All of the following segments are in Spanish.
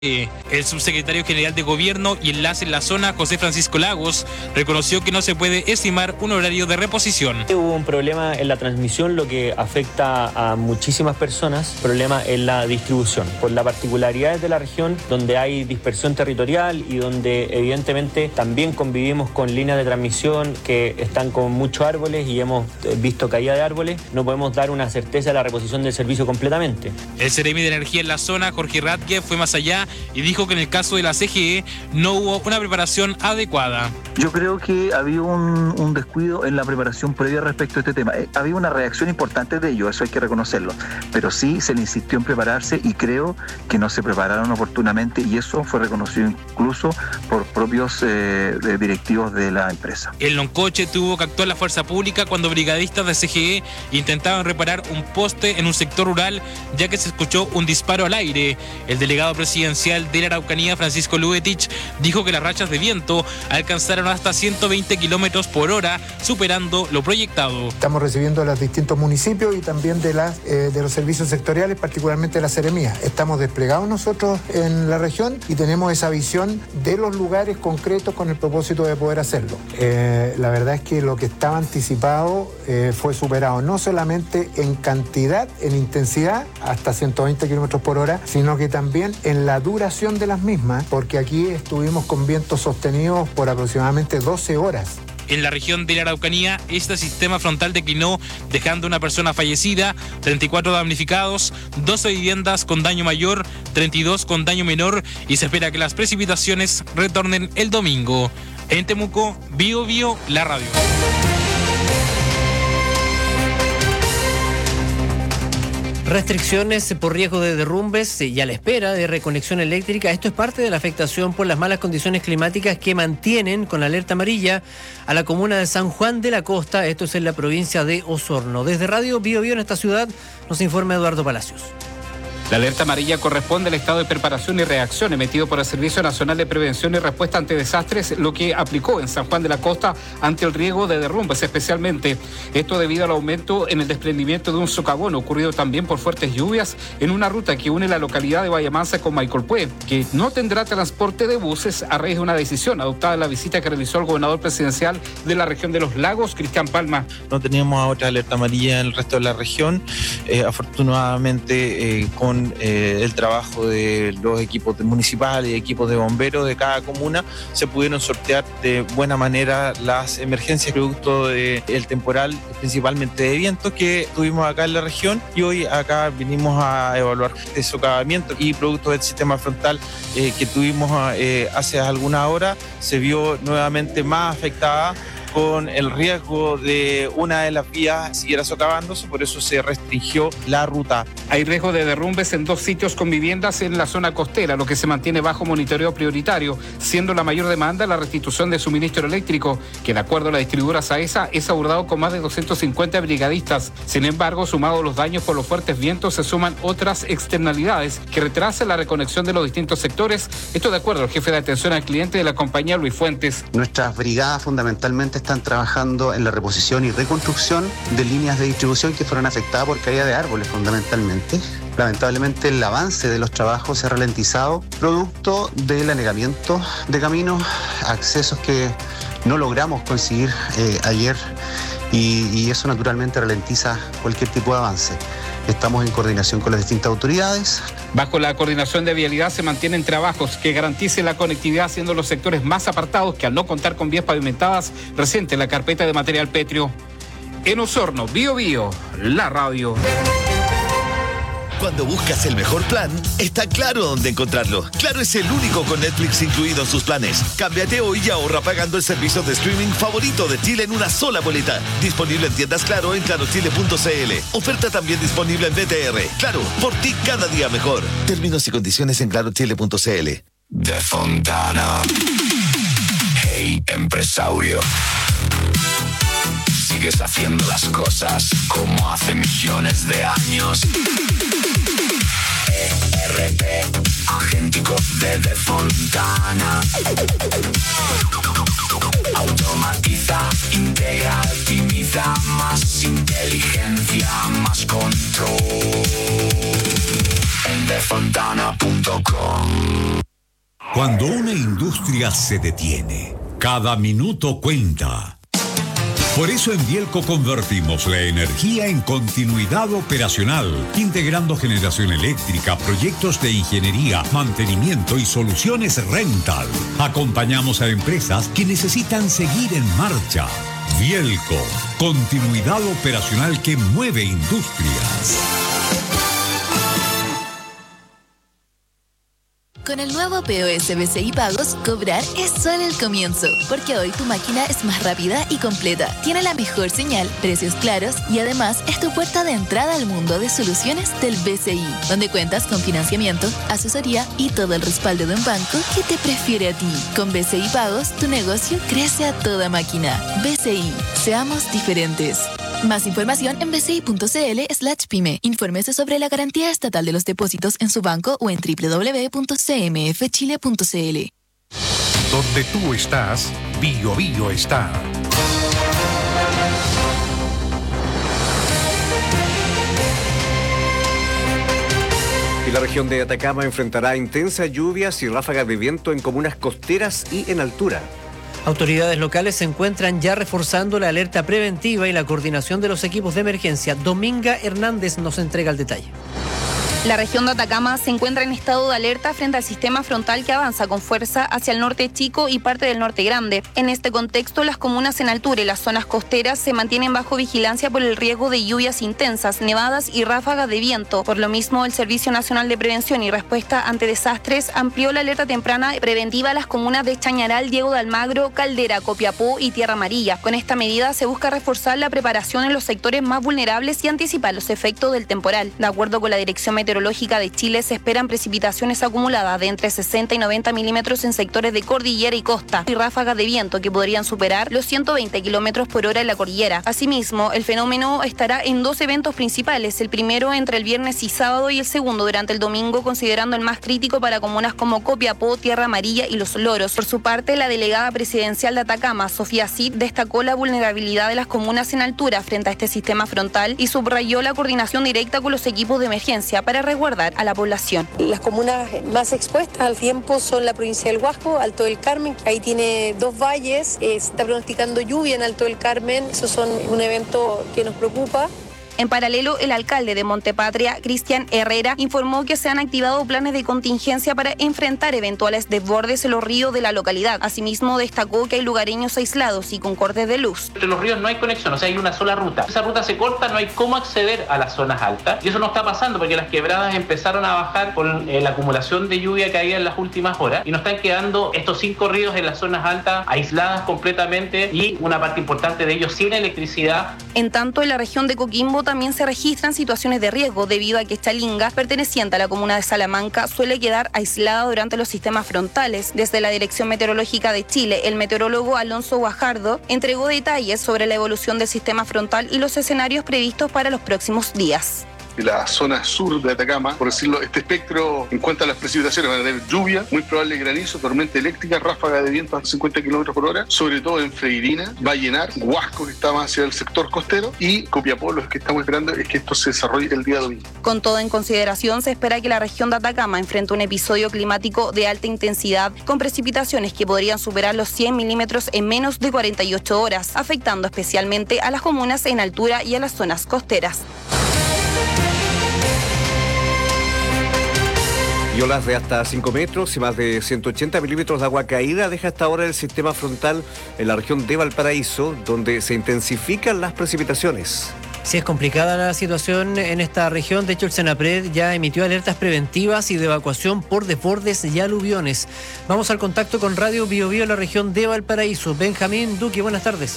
El subsecretario general de Gobierno y Enlace en la zona, José Francisco Lagos, reconoció que no se puede estimar un horario de reposición. Hubo un problema en la transmisión, lo que afecta a muchísimas personas, problema en la distribución, por la particularidad de la región donde hay dispersión territorial y donde evidentemente también convivimos con líneas de transmisión que están con muchos árboles y hemos visto caída de árboles, no podemos dar una certeza de la reposición del servicio completamente. El Seremi de Energía en la zona, Jorge Radke, fue más allá y dijo que en el caso de la CGE no hubo una preparación adecuada. Yo creo que había un descuido en la preparación previa respecto a este tema. Había una reacción importante de ello, eso hay que reconocerlo, pero sí se le insistió en prepararse y creo que no se prepararon oportunamente y eso fue reconocido incluso por propios directivos de la empresa. En Loncoche tuvo que actuar la fuerza pública cuando brigadistas de CGE intentaban reparar un poste en un sector rural ya que se escuchó un disparo al aire. El delegado presidencial de la Araucanía, Francisco Lubetich, dijo que las rachas de viento alcanzaron hasta 120 kilómetros por hora, superando lo proyectado. Estamos recibiendo de los distintos municipios y también de los servicios sectoriales, particularmente de la Seremía. Estamos desplegados nosotros en la región y tenemos esa visión de los lugares concretos con el propósito de poder hacerlo. La verdad es que lo que estaba anticipado fue superado, no solamente en cantidad, en intensidad, hasta 120 kilómetros por hora, sino que también en la duración de las mismas, porque aquí estuvimos con vientos sostenidos por aproximadamente 12 horas. En la región de la Araucanía, este sistema frontal declinó, dejando una persona fallecida, 34 damnificados, 12 viviendas con daño mayor, 32 con daño menor y se espera que las precipitaciones retornen el domingo. En Temuco, Bio Bio, la radio. Restricciones por riesgo de derrumbes y a la espera de reconexión eléctrica. Esto es parte de la afectación por las malas condiciones climáticas que mantienen con alerta amarilla a la comuna de San Juan de la Costa. Esto es en la provincia de Osorno. Desde Radio Bio Bio en esta ciudad nos informa Eduardo Palacios. La alerta amarilla corresponde al estado de preparación y reacción emitido por el Servicio Nacional de Prevención y Respuesta ante Desastres, lo que aplicó en San Juan de la Costa ante el riesgo de derrumbes especialmente. Esto debido al aumento en el desprendimiento de un socavón ocurrido también por fuertes lluvias en una ruta que une la localidad de Vallamansa con Maicolpué, que no tendrá transporte de buses a raíz de una decisión adoptada en la visita que realizó el gobernador presidencial de la región de Los Lagos, Cristian Palma. No teníamos otra alerta amarilla en el resto de la región. Afortunadamente, con el trabajo de los equipos municipales y equipos de bomberos de cada comuna, se pudieron sortear de buena manera las emergencias producto del temporal, principalmente de vientos que tuvimos acá en la región, y hoy acá vinimos a evaluar este socavamiento y producto del sistema frontal que tuvimos hace algunas horas, se vio nuevamente más afectada con el riesgo de una de las vías siguiera socavándose, por eso se restringió la ruta. Hay riesgo de derrumbes en 2 sitios con viviendas en la zona costera, lo que se mantiene bajo monitoreo prioritario, siendo la mayor demanda la restitución de suministro eléctrico, que de acuerdo a la distribuidora SAESA es abordado con más de 250 brigadistas. Sin embargo, sumados los daños por los fuertes vientos, se suman otras externalidades que retrasan la reconexión de los distintos sectores. Esto de acuerdo al jefe de atención al cliente de la compañía, Luis Fuentes. Nuestras brigadas fundamentalmente están trabajando en la reposición y reconstrucción de líneas de distribución que fueron afectadas por caída de árboles fundamentalmente. Lamentablemente el avance de los trabajos se ha ralentizado producto del anegamiento de caminos, accesos que no logramos conseguir ayer y eso naturalmente ralentiza cualquier tipo de avance. Estamos en coordinación con las distintas autoridades. Bajo la coordinación de vialidad se mantienen trabajos que garanticen la conectividad, siendo los sectores más apartados que al no contar con vías pavimentadas resienten la carpeta de material pétreo. En Osorno, Bio Bio, la radio. Cuando buscas el mejor plan, está Claro dónde encontrarlo. Claro es el único con Netflix incluido en sus planes. Cámbiate hoy y ahorra pagando el servicio de streaming favorito de Chile en una sola boleta. Disponible en tiendas Claro en clarochile.cl. Oferta también disponible en BTR. Claro, por ti cada día mejor. Términos y condiciones en clarochile.cl. De Fontana. Hey, empresario. Sigues haciendo las cosas como hace millones de años. ERP, agéntico de Fontana. Automatiza, integra, optimiza, más inteligencia, más control. En defontana.cl. bielco.com. Cuando una industria se detiene, cada minuto cuenta. Por eso en Bielco convertimos la energía en continuidad operacional, integrando generación eléctrica, proyectos de ingeniería, mantenimiento y soluciones rental. Acompañamos a empresas que necesitan seguir en marcha. Bielco, continuidad operacional que mueve industrias. Con el nuevo POS BCI Pagos, cobrar es solo el comienzo, porque hoy tu máquina es más rápida y completa, tiene la mejor señal, precios claros y además es tu puerta de entrada al mundo de soluciones del BCI, donde cuentas con financiamiento, asesoría y todo el respaldo de un banco que te prefiere a ti. Con BCI Pagos, tu negocio crece a toda máquina. BCI, seamos diferentes. Más información en bci.cl/pyme. Infórmese sobre la garantía estatal de los depósitos en su banco o en www.cmfchile.cl. Donde tú estás, Bio Bio está. Y la región de Atacama enfrentará intensas lluvias y ráfagas de viento en comunas costeras y en altura. Autoridades locales se encuentran ya reforzando la alerta preventiva y la coordinación de los equipos de emergencia. Dominga Hernández nos entrega el detalle. La región de Atacama se encuentra en estado de alerta frente al sistema frontal que avanza con fuerza hacia el norte chico y parte del norte grande. En este contexto, las comunas en altura y las zonas costeras se mantienen bajo vigilancia por el riesgo de lluvias intensas, nevadas y ráfagas de viento. Por lo mismo, el Servicio Nacional de Prevención y Respuesta ante Desastres amplió la alerta temprana preventiva a las comunas de Chañaral, Diego de Almagro, Caldera, Copiapó y Tierra Amarilla. Con esta medida se busca reforzar la preparación en los sectores más vulnerables y anticipar los efectos del temporal. De acuerdo con la Dirección Meteorológica de Chile, se esperan precipitaciones acumuladas de entre 60 y 90 milímetros en sectores de cordillera y costa y ráfagas de viento que podrían superar los 120 kilómetros por hora en la cordillera. Asimismo, el fenómeno estará en dos eventos principales, el primero entre el viernes y sábado y el segundo durante el domingo, considerando el más crítico para comunas como Copiapó, Tierra Amarilla y Los Loros. Por su parte, la delegada presidencial de Atacama, Sofía Cid, destacó la vulnerabilidad de las comunas en altura frente a este sistema frontal y subrayó la coordinación directa con los equipos de emergencia para resguardar a la población. Las comunas más expuestas al tiempo son la provincia del Huasco, Alto del Carmen, que ahí tiene dos valles, se está pronosticando lluvia en Alto del Carmen, eso son un evento que nos preocupa. En paralelo, el alcalde de Montepatria, Cristian Herrera, informó que se han activado planes de contingencia para enfrentar eventuales desbordes en los ríos de la localidad. Asimismo, destacó que hay lugareños aislados y con cortes de luz. Entre los ríos no hay conexión, o sea, hay una sola ruta. Esa ruta se corta, no hay cómo acceder a las zonas altas. Y eso no está pasando porque las quebradas empezaron a bajar con la acumulación de lluvia que había en las últimas horas. Y nos están quedando estos 5 ríos en las zonas altas aisladas completamente y una parte importante de ellos sin electricidad. En tanto, en la región de Coquimbo también se registran situaciones de riesgo debido a que Chalinga, perteneciente a la comuna de Salamanca, suele quedar aislada durante los sistemas frontales. Desde la Dirección Meteorológica de Chile, el meteorólogo Alonso Guajardo entregó detalles sobre la evolución del sistema frontal y los escenarios previstos para los próximos días. La zona sur de Atacama, por decirlo, este espectro en cuanto a las precipitaciones van a tener lluvia, muy probable granizo, tormenta eléctrica, ráfaga de viento a 50 kilómetros por hora, sobre todo en Freirina, Vallenar, Huasco, que está más hacia el sector costero, y Copiapó. Lo que estamos esperando es que esto se desarrolle el día domingo. Con todo en consideración, se espera que la región de Atacama enfrente un episodio climático de alta intensidad con precipitaciones que podrían superar los 100 milímetros en menos de 48 horas, afectando especialmente a las comunas en altura y a las zonas costeras. Y olas de hasta 5 metros y más de 180 milímetros de agua caída deja hasta ahora el sistema frontal en la región de Valparaíso, donde se intensifican las precipitaciones. Sí, es complicada la situación en esta región. De hecho, el Senapred ya emitió alertas preventivas y de evacuación por desbordes y aluviones. Vamos al contacto con Radio Bio Bio en la región de Valparaíso. Benjamín Duque, buenas tardes.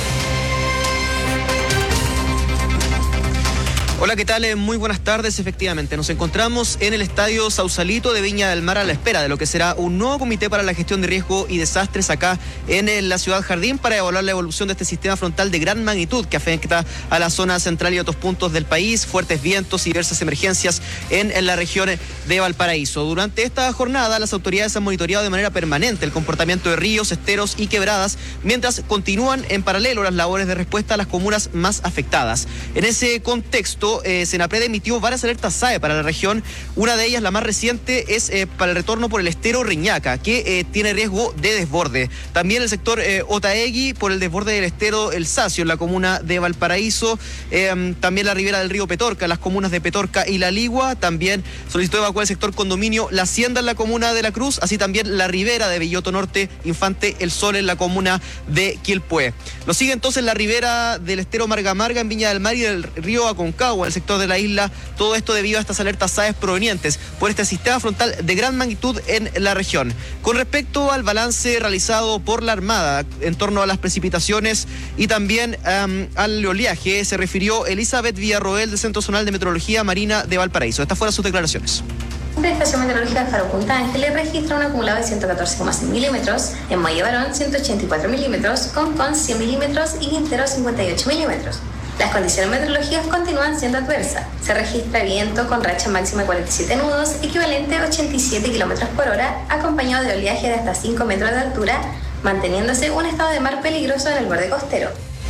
Hola, ¿qué tal? Muy buenas tardes. Efectivamente, nos encontramos en el Estadio Sausalito de Viña del Mar a la espera de lo que será un nuevo comité para la gestión de riesgo y desastres acá en la ciudad Jardín para evaluar la evolución de este sistema frontal de gran magnitud que afecta a la zona central y otros puntos del país, fuertes vientos y diversas emergencias en la región de Valparaíso. Durante esta jornada, las autoridades han monitoreado de manera permanente el comportamiento de ríos, esteros y quebradas, mientras continúan en paralelo las labores de respuesta a las comunas más afectadas. En ese contexto, Valparaíso, Senapred emitió varias alertas SAE para la región. Una de ellas, la más reciente, es para el retorno por el estero Reñaca, que tiene riesgo de desborde. También el sector Otaegui por el desborde del estero El Sacio, en la comuna de Valparaíso. También la ribera del río Petorca, las comunas de Petorca y La Ligua. También solicitó evacuar el sector condominio La Hacienda en la comuna de La Cruz, así también la ribera de Villoto Norte, Infante El Sol en la comuna de Quilpué. Lo sigue entonces la ribera del estero Marga Marga en Viña del Mar y del río Aconcagua, el sector de la isla. Todo esto debido a estas alertas SAES provenientes por este sistema frontal de gran magnitud en la región. Con respecto al balance realizado por la Armada en torno a las precipitaciones y también al oleaje, se refirió Elizabeth Villarroel del Centro Zonal de Meteorología Marina de Valparaíso. Estas fueron sus declaraciones. La estación meteorológica de Faro Punta Ángeles registra un acumulado de 114,6 milímetros, en Mayo Barón 184 milímetros, Concón 100 milímetros y Quintero 58 milímetros. Las condiciones meteorológicas continúan siendo adversas. Se registra viento con racha máxima de 47 nudos, equivalente a 87 kilómetros por hora, acompañado de oleaje de hasta 5 metros de altura, manteniéndose un estado de mar peligroso en el borde costero.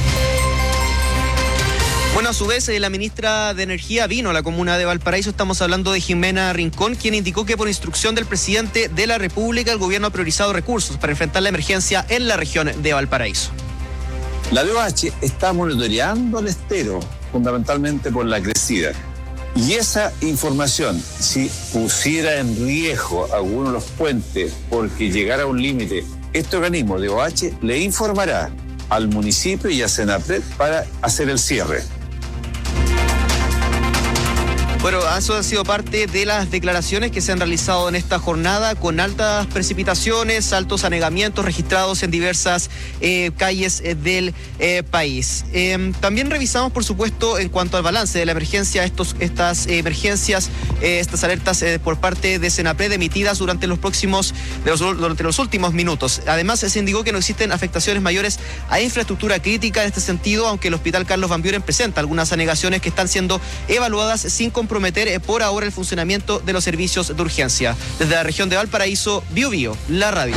Bueno, a su vez, la ministra de Energía vino a la comuna de Valparaíso. Estamos hablando de Jimena Rincón, quien indicó que por instrucción del presidente de la República, el gobierno ha priorizado recursos para enfrentar la emergencia en la región de Valparaíso. La DOH está monitoreando el estero, fundamentalmente por la crecida. Y esa información, si pusiera en riesgo alguno de los puentes porque llegara a un límite, este organismo de DOH le informará al municipio y a Senapred para hacer el cierre. Bueno, eso ha sido parte de las declaraciones que se han realizado en esta jornada, con altas precipitaciones, altos anegamientos registrados en diversas calles del país. También revisamos, por supuesto, en cuanto al balance de la emergencia, estas emergencias, estas alertas por parte de Senapred emitidas durante los últimos minutos. Además, se indicó que no existen afectaciones mayores a infraestructura crítica en este sentido, aunque el Hospital Carlos Van Buren presenta algunas anegaciones que están siendo evaluadas sin comprometer por ahora el funcionamiento de los servicios de urgencia. Desde la región de Valparaíso, Bio Bio, la radio.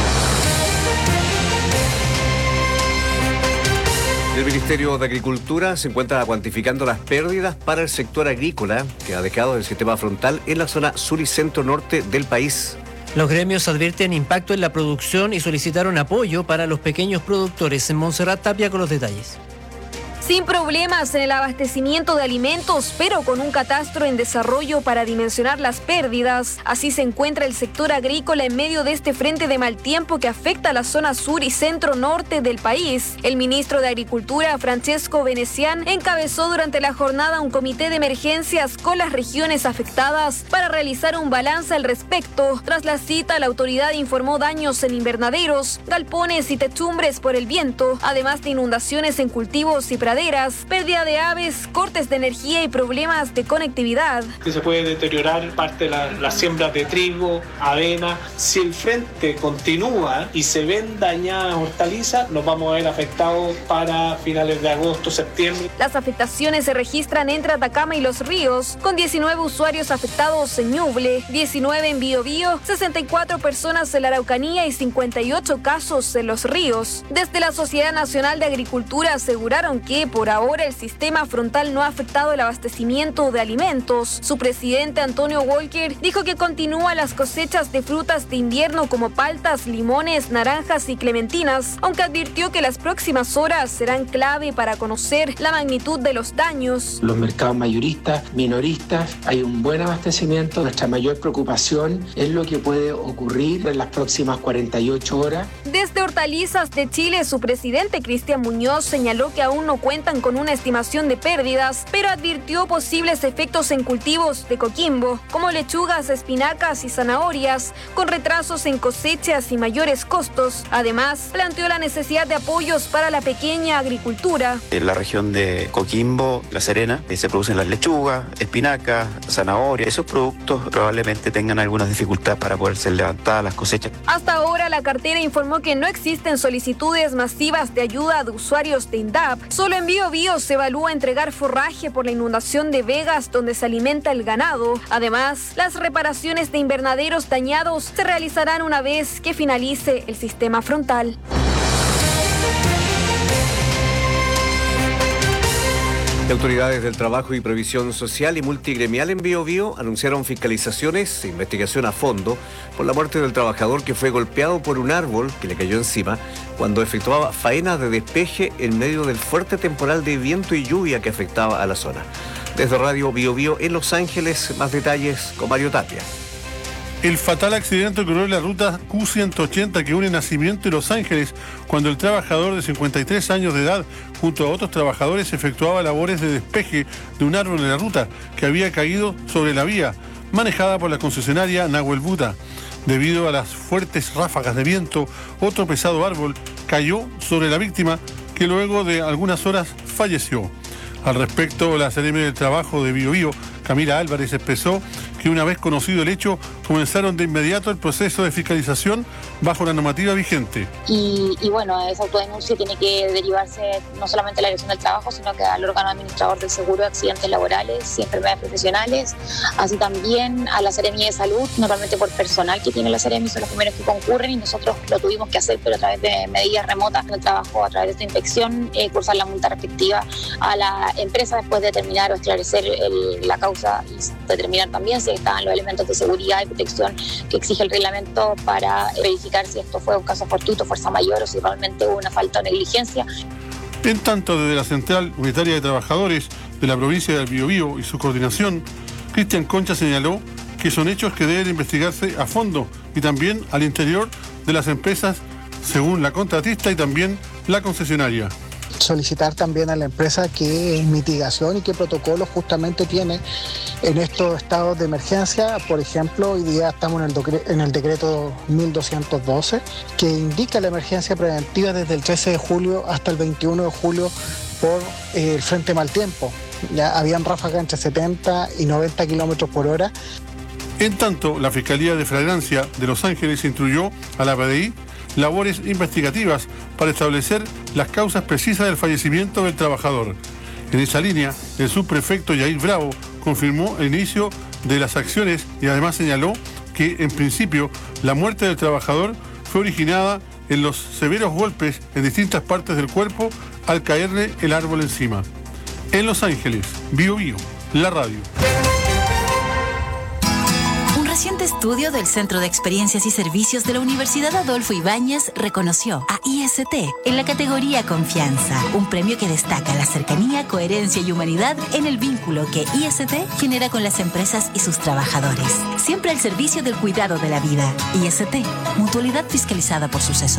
El Ministerio de Agricultura se encuentra cuantificando las pérdidas para el sector agrícola que ha dejado el sistema frontal en la zona sur y centro norte del país. Los gremios advierten impacto en la producción y solicitaron apoyo para los pequeños productores. En Montserrat Tapia con los detalles. Sin problemas en el abastecimiento de alimentos, pero con un catastro en desarrollo para dimensionar las pérdidas. Así se encuentra el sector agrícola en medio de este frente de mal tiempo que afecta a la zona sur y centro norte del país. El ministro de Agricultura, Francesco Venecián, encabezó durante la jornada un comité de emergencias con las regiones afectadas para realizar un balance al respecto. Tras la cita, la autoridad informó daños en invernaderos, galpones y techumbres por el viento, además de inundaciones en cultivos y praderas, pérdida de aves, cortes de energía y problemas de conectividad. Se puede deteriorar parte de la siembra de trigo, avena. Si el frente continúa y se ven dañadas hortalizas, nos vamos a ver afectados para finales de agosto, septiembre. Las afectaciones se registran entre Atacama y Los Ríos, con 19 usuarios afectados en Ñuble, 19 en Biobío, 64 personas en la Araucanía y 58 casos en Los Ríos. Desde la Sociedad Nacional de Agricultura aseguraron que por ahora el sistema frontal no ha afectado el abastecimiento de alimentos. Su presidente Antonio Walker dijo que continúan las cosechas de frutas de invierno como paltas, limones, naranjas y clementinas, aunque advirtió que las próximas horas serán clave para conocer la magnitud de los daños. Los mercados mayoristas, minoristas, hay un buen abastecimiento. Nuestra mayor preocupación es lo que puede ocurrir en las próximas 48 horas. Desde Hortalizas de Chile, su presidente Cristian Muñoz señaló que aún no cuentan con una estimación de pérdidas, pero advirtió posibles efectos en cultivos de Coquimbo, como lechugas, espinacas y zanahorias, con retrasos en cosechas y mayores costos. Además, planteó la necesidad de apoyos para la pequeña agricultura. En la región de Coquimbo, La Serena, se producen las lechugas, espinacas, zanahorias. Esos productos probablemente tengan algunas dificultades para poder ser levantadas las cosechas. Hasta ahora, la cartera informó que no existen solicitudes masivas de ayuda de usuarios de INDAP. Solo en Biobío se evalúa entregar forraje por la inundación de vegas donde se alimenta el ganado. Además, las reparaciones de invernaderos dañados se realizarán una vez que finalice el sistema frontal. Las autoridades del Trabajo y Previsión Social y Multigremial en Biobío anunciaron fiscalizaciones e investigación a fondo por la muerte del trabajador que fue golpeado por un árbol que le cayó encima cuando efectuaba faenas de despeje en medio del fuerte temporal de viento y lluvia que afectaba a la zona. Desde Radio Biobío en Los Ángeles, más detalles con Mario Tapia. El fatal accidente ocurrió en la ruta Q180 que une Nacimiento y Los Ángeles, cuando el trabajador de 53 años de edad, junto a otros trabajadores, efectuaba labores de despeje de un árbol en la ruta que había caído sobre la vía, manejada por la concesionaria Nahuel Buta. Debido a las fuertes ráfagas de viento, otro pesado árbol cayó sobre la víctima, que luego de algunas horas falleció. Al respecto, la seremi del Trabajo de Biobío, Camila Álvarez, expresó que una vez conocido el hecho, comenzaron de inmediato el proceso de fiscalización bajo la normativa vigente. Y bueno, esa autodenuncia tiene que derivarse no solamente a la Dirección del Trabajo, sino que al órgano administrador del seguro de accidentes laborales y enfermedades profesionales, así también a la Seremi de Salud. Normalmente por personal que tiene la Seremi son los primeros que concurren y nosotros lo tuvimos que hacer, pero a través de medidas remotas en el trabajo, a través de esta inspección, cursar la multa respectiva a la empresa después de determinar o esclarecer la causa y determinar también si estaban los elementos de seguridad y protección que exige el reglamento para verificar si esto fue un caso fortuito, fuerza mayor o si realmente hubo una falta o negligencia. En tanto, desde la Central Unitaria de Trabajadores de la provincia del Biobío y su coordinación, Cristian Concha señaló que son hechos que deben investigarse a fondo y también al interior de las empresas según la contratista y también la concesionaria. Solicitar también a la empresa qué mitigación y qué protocolos justamente tiene en estos estados de emergencia. Por ejemplo, hoy día estamos en el decreto 1212, que indica la emergencia preventiva desde el 13 de julio hasta el 21 de julio por el frente mal tiempo. Ya habían ráfagas entre 70 y 90 kilómetros por hora. En tanto, la Fiscalía de Flagrancia de Los Ángeles instruyó a la PDI labores investigativas para establecer las causas precisas del fallecimiento del trabajador. En esa línea, el subprefecto Yair Bravo confirmó el inicio de las acciones y además señaló que, en principio, la muerte del trabajador fue originada en los severos golpes en distintas partes del cuerpo al caerle el árbol encima. En Los Ángeles, Biobío, la radio. Un reciente estudio del Centro de Experiencias y Servicios de la Universidad Adolfo Ibáñez reconoció a IST en la categoría Confianza, un premio que destaca la cercanía, coherencia y humanidad en el vínculo que IST genera con las empresas y sus trabajadores. Siempre al servicio del cuidado de la vida. IST, mutualidad fiscalizada por Suceso.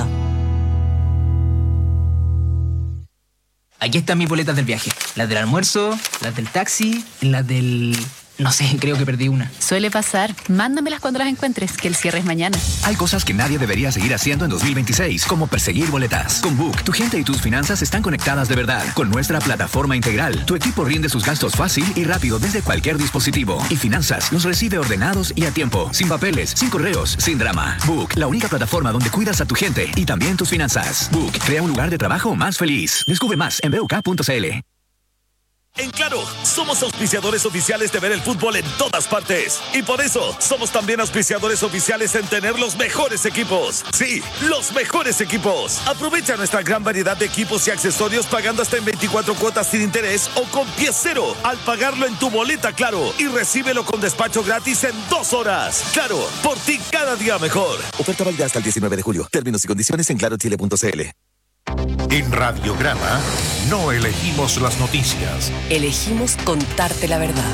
Aquí están mis boletas del viaje. Las del almuerzo, las del taxi, las del... No sé, creo que perdí una. Suele pasar. Mándamelas cuando las encuentres, que el cierre es mañana. Hay cosas que nadie debería seguir haciendo en 2026, como perseguir boletas. Con Book, tu gente y tus finanzas están conectadas de verdad. Con nuestra plataforma integral, tu equipo rinde sus gastos fácil y rápido desde cualquier dispositivo. Y finanzas los recibe ordenados y a tiempo. Sin papeles, sin correos, sin drama. Book, la única plataforma donde cuidas a tu gente y también tus finanzas. Book, crea un lugar de trabajo más feliz. Descubre más en BUK.cl. En Claro, somos auspiciadores oficiales de ver el fútbol en todas partes. Y por eso, somos también auspiciadores oficiales en tener los mejores equipos. Sí, los mejores equipos. Aprovecha nuestra gran variedad de equipos y accesorios pagando hasta en 24 cuotas sin interés o con pie cero al pagarlo en tu boleta Claro. Y recíbelo con despacho gratis en 2 horas. Claro, por ti cada día mejor. Oferta válida hasta el 19 de julio. Términos y condiciones en clarochile.cl. En Radiograma no elegimos las noticias. Elegimos contarte la verdad.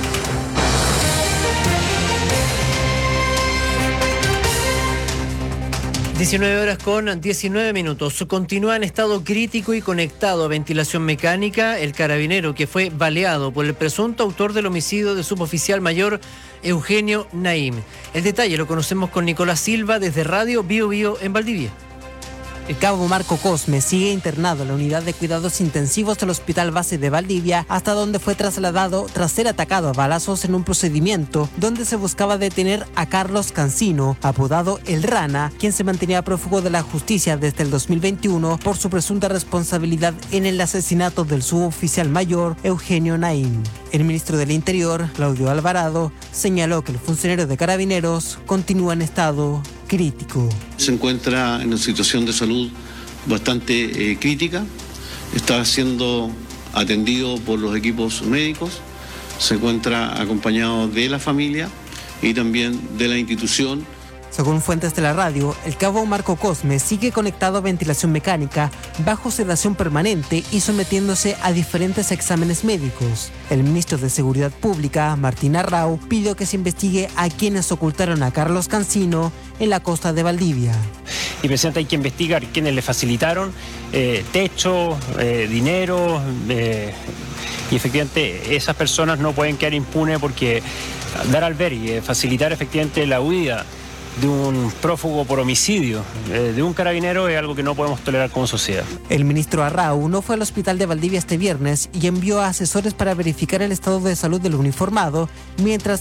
(19:19). Continúa en estado crítico y conectado a ventilación mecánica el carabinero que fue baleado por el presunto autor del homicidio de suboficial mayor Eugenio Naim. El detalle lo conocemos con Nicolás Silva desde Radio Biobío en Valdivia. El cabo Marco Cosme sigue internado en la unidad de cuidados intensivos del Hospital Base de Valdivia, hasta donde fue trasladado tras ser atacado a balazos en un procedimiento donde se buscaba detener a Carlos Cancino, apodado El Rana, quien se mantenía prófugo de la justicia desde el 2021 por su presunta responsabilidad en el asesinato del suboficial mayor Eugenio Naim. El ministro del Interior, Claudio Alvarado, señaló que el funcionario de Carabineros continúa en estado crítico. Se encuentra en una situación de salud bastante crítica, está siendo atendido por los equipos médicos, se encuentra acompañado de la familia y también de la institución. Según fuentes de la radio, el cabo Marco Cosme sigue conectado a ventilación mecánica, bajo sedación permanente y sometiéndose a diferentes exámenes médicos. El ministro de Seguridad Pública, Martín Arrau, pidió que se investigue a quienes ocultaron a Carlos Cancino en la costa de Valdivia. Y presidente, hay que investigar quienes le facilitaron techo, dinero, y efectivamente esas personas no pueden quedar impunes porque dar albergue, facilitar efectivamente la huida de un prófugo por homicidio, de un carabinero, es algo que no podemos tolerar como sociedad. El ministro Arrau no fue al hospital de Valdivia este viernes y envió a asesores para verificar el estado de salud del uniformado, mientras